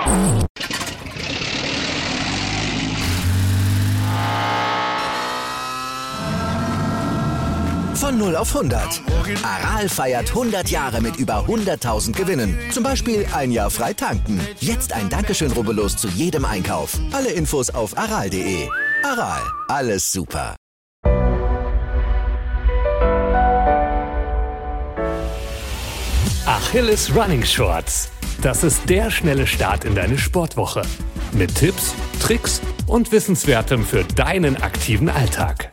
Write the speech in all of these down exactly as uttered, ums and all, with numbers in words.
Von null auf hundert. Aral feiert hundert Jahre mit über hunderttausend Gewinnen. Zum Beispiel ein Jahr frei tanken. Jetzt ein Dankeschön, rubbellos zu jedem Einkauf. Alle Infos auf aral punkt de. Aral, alles super. Achilles Running Shorts. Das ist der schnelle Start in deine Sportwoche. Mit Tipps, Tricks und Wissenswertem für deinen aktiven Alltag.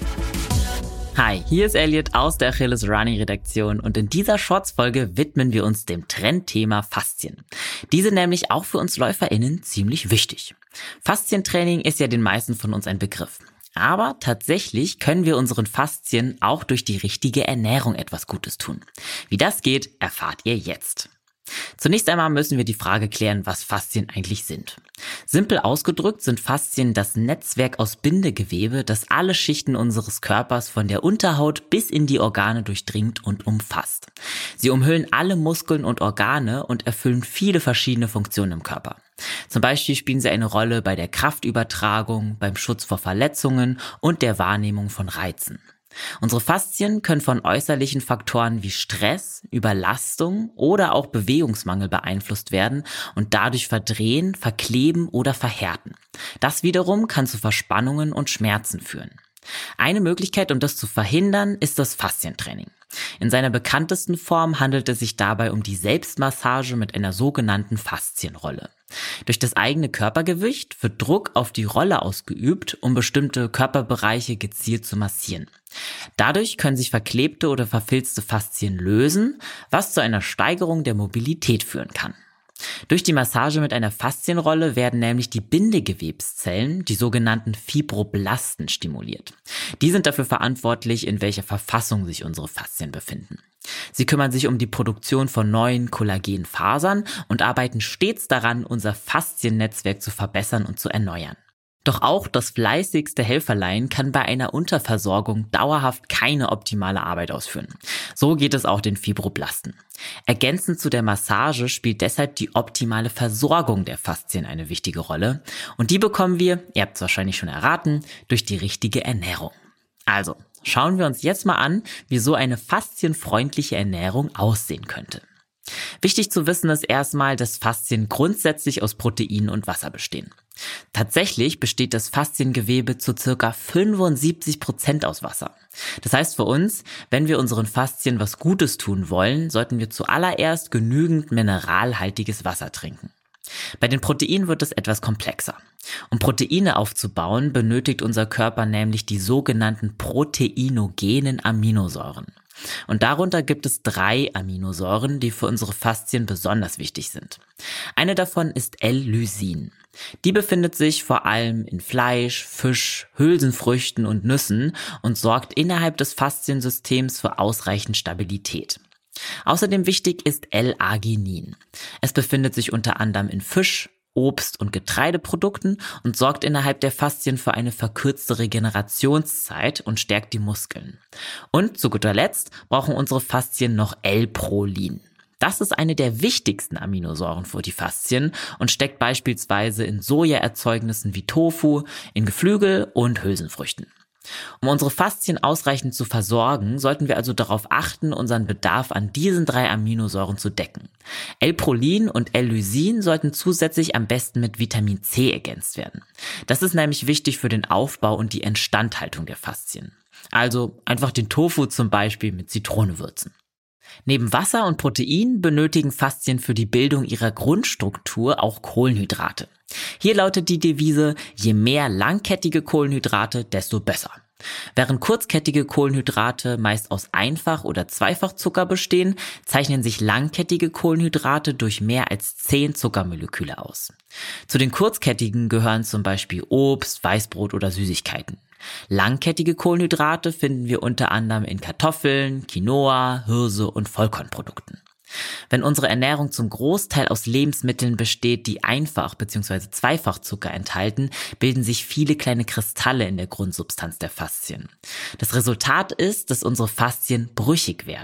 Hi, hier ist Elliot aus der Achilles Running Redaktion und in dieser Shorts-Folge widmen wir uns dem Trendthema Faszien. Diese nämlich auch für uns LäuferInnen ziemlich wichtig. Faszientraining ist ja den meisten von uns ein Begriff. Aber tatsächlich können wir unseren Faszien auch durch die richtige Ernährung etwas Gutes tun. Wie das geht, erfahrt ihr jetzt. Zunächst einmal müssen wir die Frage klären, was Faszien eigentlich sind. Simpel ausgedrückt sind Faszien das Netzwerk aus Bindegewebe, das alle Schichten unseres Körpers von der Unterhaut bis in die Organe durchdringt und umfasst. Sie umhüllen alle Muskeln und Organe und erfüllen viele verschiedene Funktionen im Körper. Zum Beispiel spielen sie eine Rolle bei der Kraftübertragung, beim Schutz vor Verletzungen und der Wahrnehmung von Reizen. Unsere Faszien können von äußerlichen Faktoren wie Stress, Überlastung oder auch Bewegungsmangel beeinflusst werden und dadurch verdrehen, verkleben oder verhärten. Das wiederum kann zu Verspannungen und Schmerzen führen. Eine Möglichkeit, um das zu verhindern, ist das Faszientraining. In seiner bekanntesten Form handelt es sich dabei um die Selbstmassage mit einer sogenannten Faszienrolle. Durch das eigene Körpergewicht wird Druck auf die Rolle ausgeübt, um bestimmte Körperbereiche gezielt zu massieren. Dadurch können sich verklebte oder verfilzte Faszien lösen, was zu einer Steigerung der Mobilität führen kann. Durch die Massage mit einer Faszienrolle werden nämlich die Bindegewebszellen, die sogenannten Fibroblasten, stimuliert. Die sind dafür verantwortlich, in welcher Verfassung sich unsere Faszien befinden. Sie kümmern sich um die Produktion von neuen Kollagenfasern und arbeiten stets daran, unser Fasziennetzwerk zu verbessern und zu erneuern. Doch auch das fleißigste Helferlein kann bei einer Unterversorgung dauerhaft keine optimale Arbeit ausführen. So geht es auch den Fibroblasten. Ergänzend zu der Massage spielt deshalb die optimale Versorgung der Faszien eine wichtige Rolle. Und die bekommen wir, ihr habt es wahrscheinlich schon erraten, durch die richtige Ernährung. Also, schauen wir uns jetzt mal an, wie so eine faszienfreundliche Ernährung aussehen könnte. Wichtig zu wissen ist erstmal, dass Faszien grundsätzlich aus Proteinen und Wasser bestehen. Tatsächlich besteht das Fasziengewebe zu ca. fünfundsiebzig Prozent aus Wasser. Das heißt für uns, wenn wir unseren Faszien was Gutes tun wollen, sollten wir zuallererst genügend mineralhaltiges Wasser trinken. Bei den Proteinen wird es etwas komplexer. Um Proteine aufzubauen, benötigt unser Körper nämlich die sogenannten proteinogenen Aminosäuren. Und darunter gibt es drei Aminosäuren, die für unsere Faszien besonders wichtig sind. Eine davon ist L-Lysin. Die befindet sich vor allem in Fleisch, Fisch, Hülsenfrüchten und Nüssen und sorgt innerhalb des Fasziensystems für ausreichend Stabilität. Außerdem wichtig ist L-Arginin. Es befindet sich unter anderem in Fisch, Obst- und Getreideprodukten und sorgt innerhalb der Faszien für eine verkürzte Regenerationszeit und stärkt die Muskeln. Und zu guter Letzt brauchen unsere Faszien noch L-Prolin. Das ist eine der wichtigsten Aminosäuren für die Faszien und steckt beispielsweise in Sojaerzeugnissen wie Tofu, in Geflügel und Hülsenfrüchten. Um unsere Faszien ausreichend zu versorgen, sollten wir also darauf achten, unseren Bedarf an diesen drei Aminosäuren zu decken. L-Prolin und L-Lysin sollten zusätzlich am besten mit Vitamin C ergänzt werden. Das ist nämlich wichtig für den Aufbau und die Instandhaltung der Faszien. Also einfach den Tofu zum Beispiel mit Zitrone würzen. Neben Wasser und Protein benötigen Faszien für die Bildung ihrer Grundstruktur auch Kohlenhydrate. Hier lautet die Devise, je mehr langkettige Kohlenhydrate, desto besser. Während kurzkettige Kohlenhydrate meist aus Einfach- oder Zweifachzucker bestehen, zeichnen sich langkettige Kohlenhydrate durch mehr als zehn Zuckermoleküle aus. Zu den kurzkettigen gehören zum Beispiel Obst, Weißbrot oder Süßigkeiten. Langkettige Kohlenhydrate finden wir unter anderem in Kartoffeln, Quinoa, Hirse und Vollkornprodukten. Wenn unsere Ernährung zum Großteil aus Lebensmitteln besteht, die Einfach- bzw. Zweifachzucker enthalten, bilden sich viele kleine Kristalle in der Grundsubstanz der Faszien. Das Resultat ist, dass unsere Faszien brüchig werden.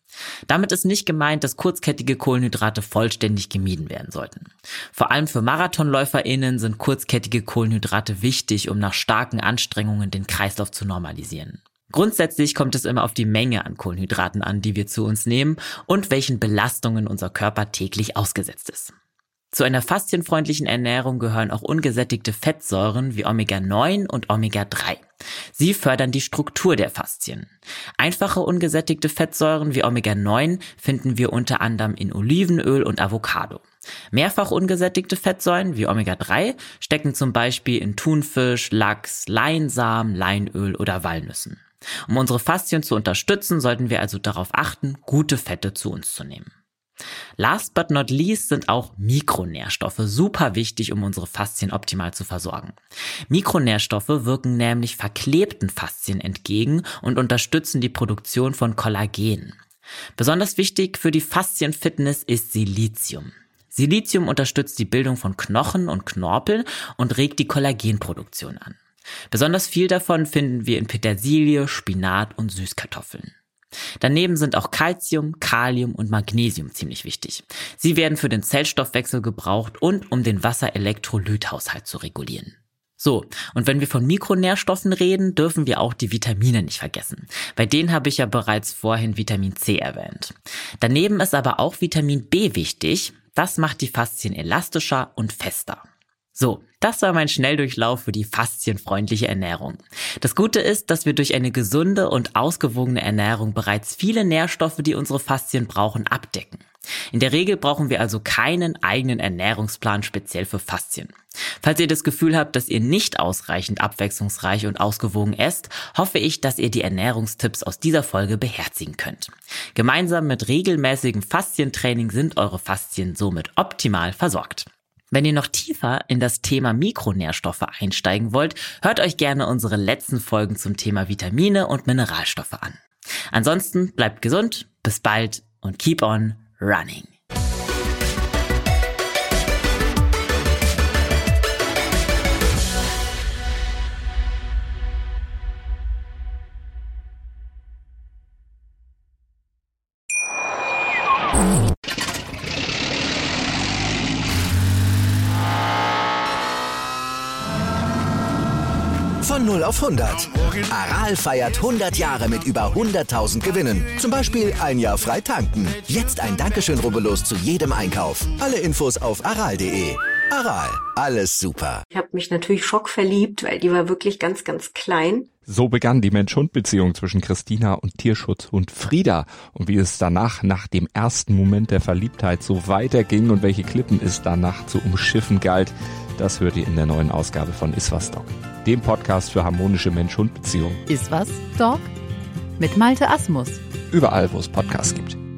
Damit ist nicht gemeint, dass kurzkettige Kohlenhydrate vollständig gemieden werden sollten. Vor allem für MarathonläuferInnen sind kurzkettige Kohlenhydrate wichtig, um nach starken Anstrengungen den Kreislauf zu normalisieren. Grundsätzlich kommt es immer auf die Menge an Kohlenhydraten an, die wir zu uns nehmen und welchen Belastungen unser Körper täglich ausgesetzt ist. Zu einer faszienfreundlichen Ernährung gehören auch ungesättigte Fettsäuren wie Omega neun und Omega drei. Sie fördern die Struktur der Faszien. Einfache ungesättigte Fettsäuren wie Omega neun finden wir unter anderem in Olivenöl und Avocado. Mehrfach ungesättigte Fettsäuren wie Omega drei stecken zum Beispiel in Thunfisch, Lachs, Leinsamen, Leinöl oder Walnüssen. Um unsere Faszien zu unterstützen, sollten wir also darauf achten, gute Fette zu uns zu nehmen. Last but not least sind auch Mikronährstoffe super wichtig, um unsere Faszien optimal zu versorgen. Mikronährstoffe wirken nämlich verklebten Faszien entgegen und unterstützen die Produktion von Kollagen. Besonders wichtig für die Faszienfitness ist Silizium. Silizium unterstützt die Bildung von Knochen und Knorpel und regt die Kollagenproduktion an. Besonders viel davon finden wir in Petersilie, Spinat und Süßkartoffeln. Daneben sind auch Calcium, Kalium und Magnesium ziemlich wichtig. Sie werden für den Zellstoffwechsel gebraucht und um den Wasserelektrolythaushalt zu regulieren. So, und wenn wir von Mikronährstoffen reden, dürfen wir auch die Vitamine nicht vergessen. Bei denen habe ich ja bereits vorhin Vitamin C erwähnt. Daneben ist aber auch Vitamin B wichtig. Das macht die Faszien elastischer und fester. So, das war mein Schnelldurchlauf für die faszienfreundliche Ernährung. Das Gute ist, dass wir durch eine gesunde und ausgewogene Ernährung bereits viele Nährstoffe, die unsere Faszien brauchen, abdecken. In der Regel brauchen wir also keinen eigenen Ernährungsplan speziell für Faszien. Falls ihr das Gefühl habt, dass ihr nicht ausreichend abwechslungsreich und ausgewogen esst, hoffe ich, dass ihr die Ernährungstipps aus dieser Folge beherzigen könnt. Gemeinsam mit regelmäßigem Faszientraining sind eure Faszien somit optimal versorgt. Wenn ihr noch tiefer in das Thema Mikronährstoffe einsteigen wollt, hört euch gerne unsere letzten Folgen zum Thema Vitamine und Mineralstoffe an. Ansonsten bleibt gesund, bis bald und keep on running. Von null auf hundert. Aral feiert hundert Jahre mit über hunderttausend Gewinnen. Zum Beispiel ein Jahr frei tanken. Jetzt ein Dankeschön, rubbellos zu jedem Einkauf. Alle Infos auf aral punkt de. Aral, alles super. Ich habe mich natürlich schockverliebt, weil die war wirklich ganz, ganz klein. So begann die Mensch-Hund-Beziehung zwischen Christina und Tierschutzhund Frieda. Und wie es danach, nach dem ersten Moment der Verliebtheit, so weiterging und welche Klippen es danach zu umschiffen galt, das hört ihr in der neuen Ausgabe von Iswas Dog, dem Podcast für harmonische Mensch-Hund-Beziehungen. Iswas Dog? Mit Malte Asmus. Überall, wo es Podcasts gibt.